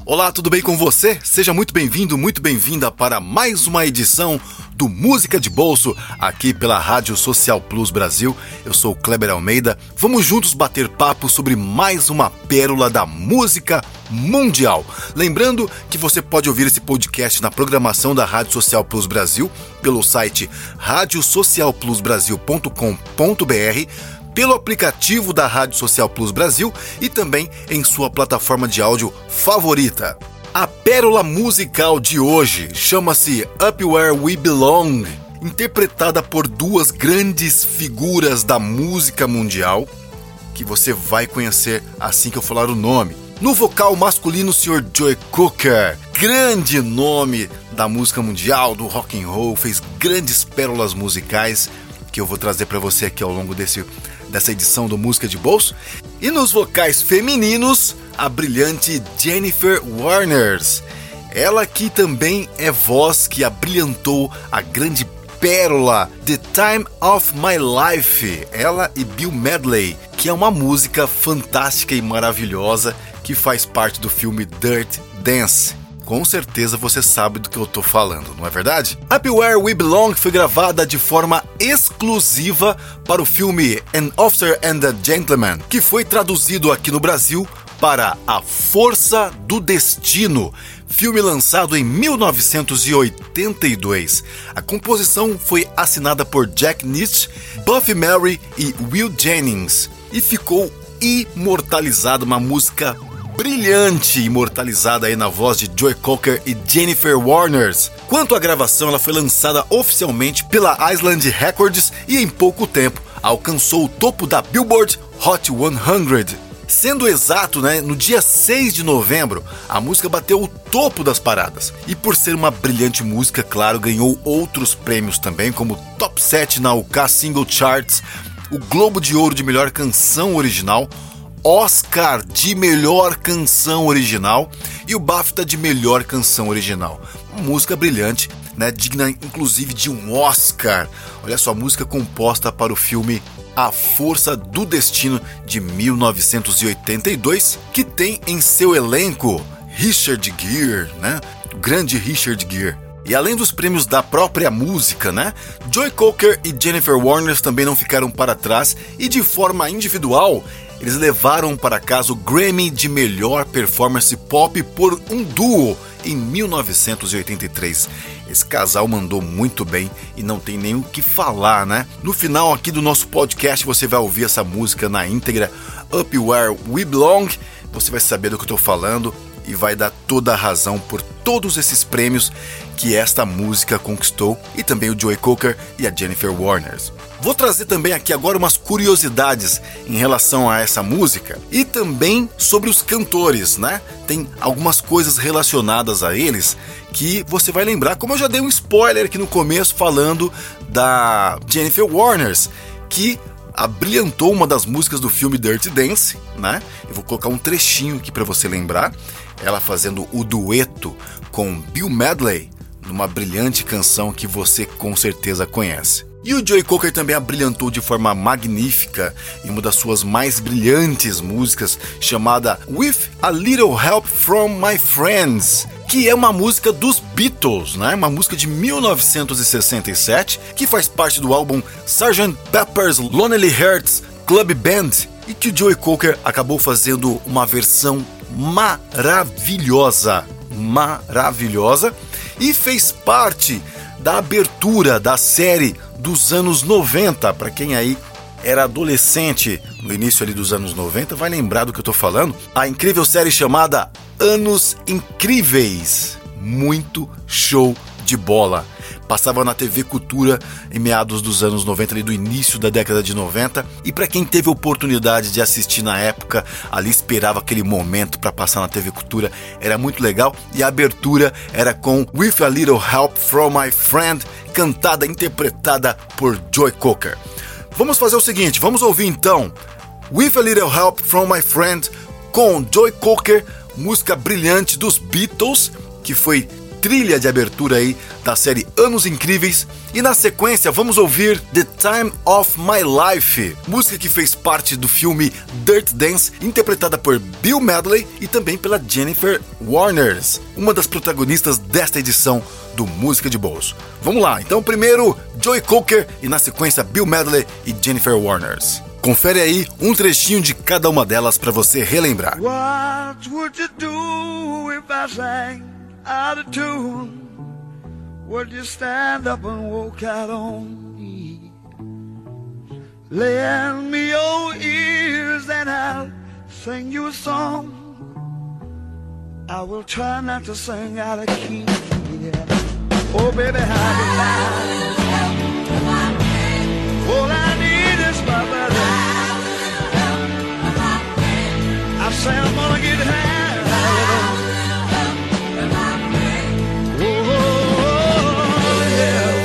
Olá, tudo bem com você? Seja muito bem-vindo, muito bem-vinda para mais uma edição do Música de Bolso, aqui pela Rádio Social Plus Brasil. Eu sou o Kleber Almeida. Vamos juntos bater papo sobre mais uma pérola da música mundial. Lembrando que você pode ouvir esse podcast na programação da Rádio Social Plus Brasil, pelo site radiosocialplusbrasil.com.br, pelo aplicativo da Rádio Social Plus Brasil e também em sua plataforma de áudio favorita. A pérola musical de hoje chama-se Up Where We Belong, interpretada por duas grandes figuras da música mundial, que você vai conhecer assim que eu falar o nome. No vocal masculino, o Sr. Joe Cocker, grande nome da música mundial, do rock and roll, fez grandes pérolas musicais que eu vou trazer para você aqui ao longo dessa edição do Música de Bolso. E nos vocais femininos, a brilhante Jennifer Warnes. Ela que também é voz que abrilhantou a grande pérola The Time of My Life, ela e Bill Medley, que é uma música fantástica e maravilhosa que faz parte do filme Dirty Dance. Com certeza você sabe do que eu tô falando, não é verdade? Up Where We Belong foi gravada de forma exclusiva para o filme An Officer and a Gentleman, que foi traduzido aqui no Brasil para A Força do Destino, filme lançado em 1982. A composição foi assinada por Jack Nitzsche, Buffy Mary e Will Jennings e ficou imortalizada, uma música brilhante, imortalizada aí na voz de Joe Cocker e Jennifer Warnes. Quanto à gravação, ela foi lançada oficialmente pela Island Records e em pouco tempo alcançou o topo da Billboard Hot 100. Sendo exato, no dia 6 de novembro, a música bateu o topo das paradas. E por ser uma brilhante música, claro, ganhou outros prêmios também, como Top 7 na UK Single Charts, o Globo de Ouro de Melhor Canção Original, Oscar de Melhor Canção Original e o BAFTA de Melhor Canção Original. Uma música brilhante, digna inclusive de um Oscar. Olha só, música composta para o filme A Força do Destino de 1982, que tem em seu elenco Richard Gere, o grande Richard Gere. E além dos prêmios da própria música, Joe Cocker e Jennifer Warnes também não ficaram para trás e de forma individual eles levaram para casa o Grammy de Melhor Performance Pop por um duo em 1983. Esse casal mandou muito bem e não tem nem o que falar, No final aqui do nosso podcast você vai ouvir essa música na íntegra, Up Where We Belong. Você vai saber do que eu estou falando e vai dar toda a razão por todos esses prêmios que esta música conquistou, e também o Joe Cocker e a Jennifer Warnes. Vou trazer também aqui agora umas curiosidades em relação a essa música e também sobre os cantores, Tem algumas coisas relacionadas a eles que você vai lembrar, como eu já dei um spoiler aqui no começo falando da Jennifer Warnes, que abrilhantou uma das músicas do filme Dirty Dance, Eu vou colocar um trechinho aqui para você lembrar, ela fazendo o dueto com Bill Medley, numa brilhante canção que você com certeza conhece. E o Joe Cocker também abrilhantou de forma magnífica em uma das suas mais brilhantes músicas, chamada With a Little Help from My Friends, que é uma música dos Beatles, Uma música de 1967, que faz parte do álbum Sgt. Pepper's Lonely Hearts Club Band, e que o Joe Cocker acabou fazendo uma versão maravilhosa, e fez parte da abertura da série dos anos 90. Para quem aí era adolescente no início ali dos anos 90, vai lembrar do que eu tô falando. A incrível série chamada Anos Incríveis. Muito show de bola. Passava na TV Cultura em meados dos anos 90, ali do início da década de 90. E para quem teve a oportunidade de assistir na época, ali esperava aquele momento para passar na TV Cultura. Era muito legal. E a abertura era com With a Little Help from My Friend, cantada, interpretada por Joe Cocker. Vamos fazer o seguinte, vamos ouvir então With a Little Help from My Friend com Joe Cocker, música brilhante dos Beatles, que foi trilha de abertura aí da série Anos Incríveis. E na sequência vamos ouvir The Time of My Life, música que fez parte do filme Dirty Dance, interpretada por Bill Medley e também pela Jennifer Warnes, uma das protagonistas desta edição do Música de Bolso. Vamos lá, então primeiro Joe Cocker e na sequência Bill Medley e Jennifer Warnes. Confere aí um trechinho de cada uma delas para você relembrar. What would you do if I sang out of tune? Would you stand up and walk out on me? Lend me your ears and I'll sing you a song. I will try not to sing out of key. Yeah. Oh baby, how do I? All I need is my brother. I say I'm gonna get high. Oh, yeah.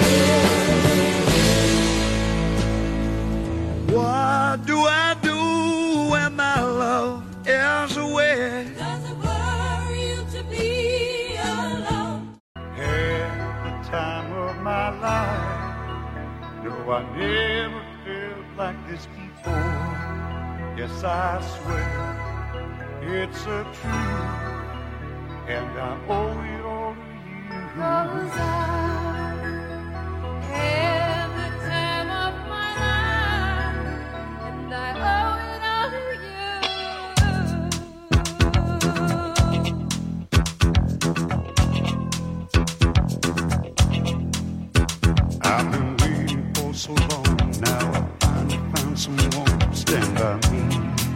What do I do when my love is away? Does it worry you to be alone? Had the time of my life. No, I never felt like this before. Yes, I swear it's a truth, and I owe it all to you. 'Cause I had the time of my life, and I owe it all to you. I've been waiting for so long now. I finally found someone to stand by me.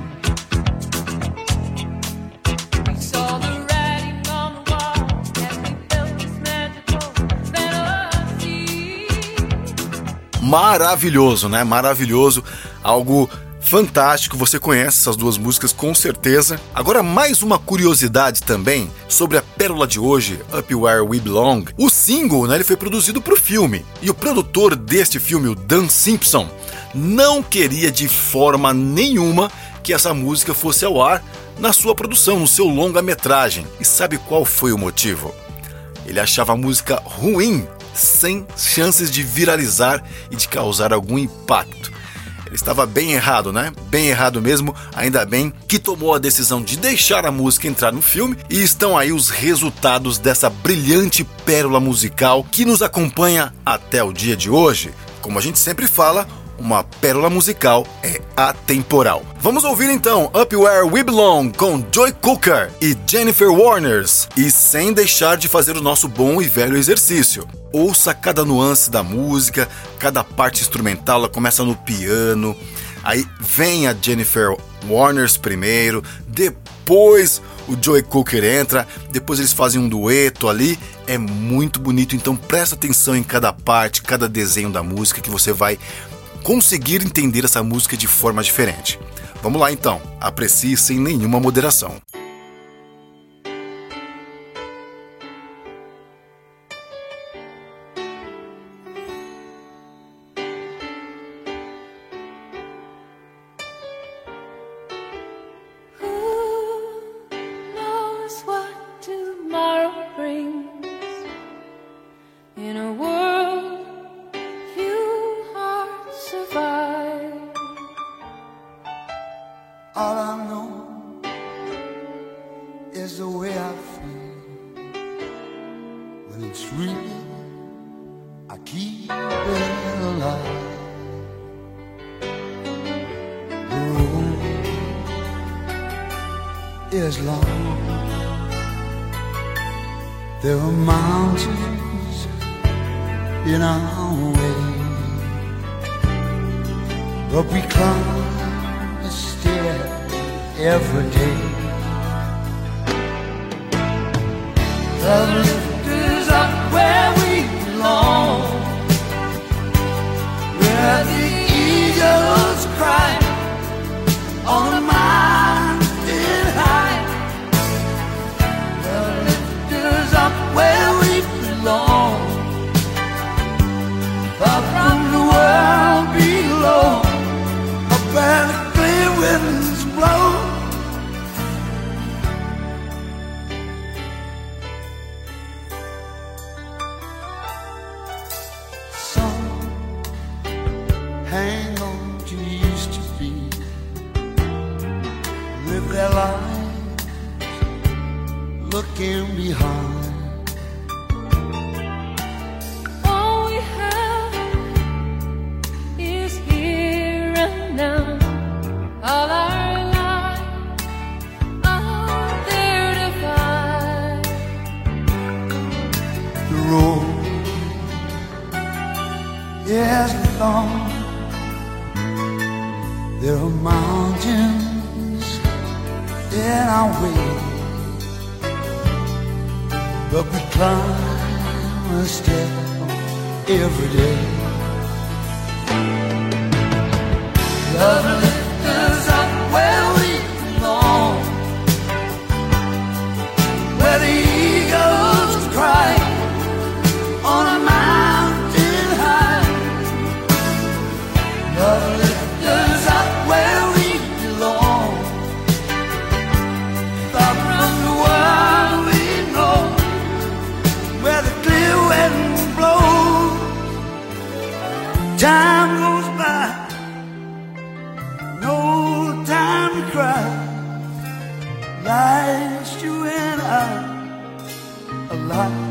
Maravilhoso, né? Maravilhoso, algo fantástico. Você conhece essas duas músicas com certeza. Agora mais uma curiosidade também sobre a pérola de hoje, Up Where We Belong. O single, né, ele foi produzido para o filme e o produtor deste filme, o Dan Simpson, não queria de forma nenhuma que essa música fosse ao ar na sua produção, no seu longa-metragem. E sabe qual foi o motivo? Ele achava a música ruim, sem chances de viralizar e de causar algum impacto. Ele estava bem errado, né? Bem errado mesmo, ainda bem que tomou a decisão de deixar a música entrar no filme e estão aí os resultados dessa brilhante pérola musical que nos acompanha até o dia de hoje. Como a gente sempre fala, uma pérola musical é atemporal. Vamos ouvir então Up Where We Belong com Joe Cocker e Jennifer Warnes. E sem deixar de fazer o nosso bom e velho exercício. Ouça cada nuance da música, cada parte instrumental, ela começa no piano, aí vem a Jennifer Warnes primeiro, depois o Joe Cocker entra, depois eles fazem um dueto ali, é muito bonito, então presta atenção em cada parte, cada desenho da música que você vai conseguir entender essa música de forma diferente. Vamos lá então, aprecie sem nenhuma moderação. All I know is the way I feel. When it's real, I keep it alive. The road is long. There are mountains in our way, but we climb a stair every day. The lift is up where we belong, where the eagles cry on a mountain high. The lift is up where we belong, far from the world below, up where the clear winds blow. looking behind. All we have is here and now. All our lives are there to find. The road is long. There are mountains in our way, but we climb a step every day. Love lifts us up where we belong, where the eagles cry on a mountain high. Love lifts us up where we belong, far from the world we know, where the clear wind blows. Time goes by, no time to cry. Life's you and I alive.